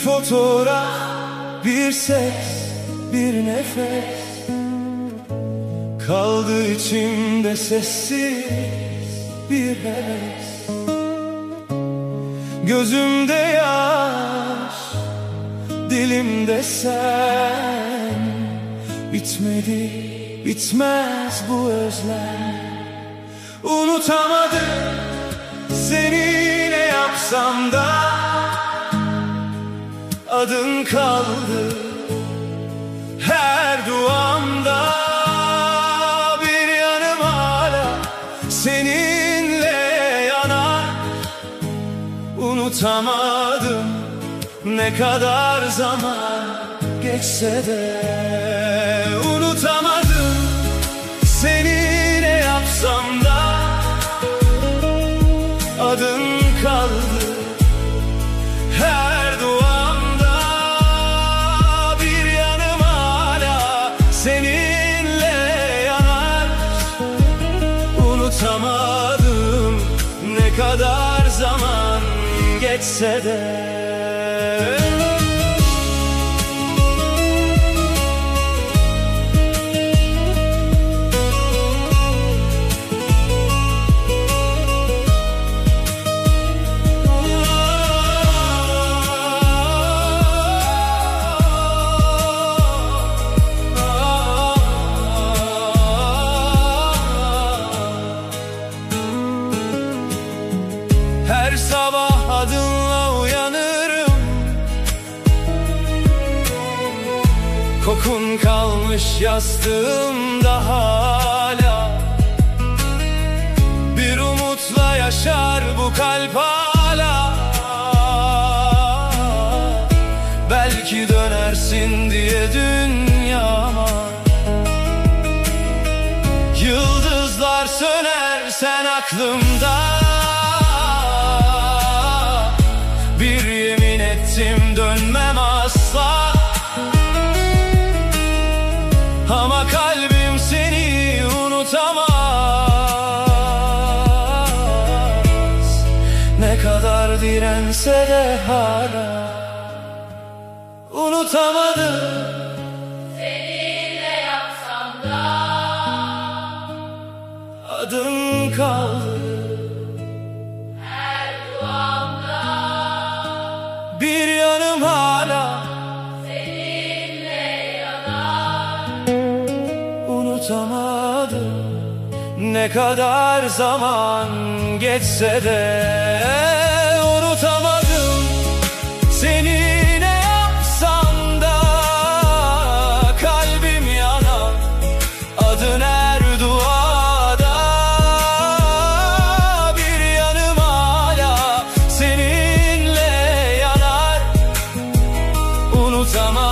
fotoğraf, bir ses, bir nefes kaldı içimde sessiz bir heves. Gözümde yaş, dilimde sen. Bitmedi, bitmez bu özlem. Unutamadım seni, ne yapsam da adın kaldı her duamda. Bir yanım hala seninle yanar. Unutamadım ne kadar zaman geçse de. Unutamadım seni, ne yapsam da adın kaldı her duamda. Bir yanım hala seninle yanar. Unutamadım ne kadar zaman geçse de. Her sabah adınla uyanırım. Kokun kalmış yastığımda hala. Bir umutla yaşar bu kalp hala. Belki dönersin diye dünyama. Yıldızlar söner sen aklımda. Bir yemin ettim dönmem asla. Ama kalbim seni unutamaz. Ne kadar dirense de hala unutamadım. Seni ne yapsam da Adın kaldı her duamda. bir yanım hala Seninle yanar. unutamadım. Ne kadar zaman geçse de unutamadım seni, ne yapsam da kalbim yanar. Adın her duada. Bir yanım hala seninle yanar. Unutamam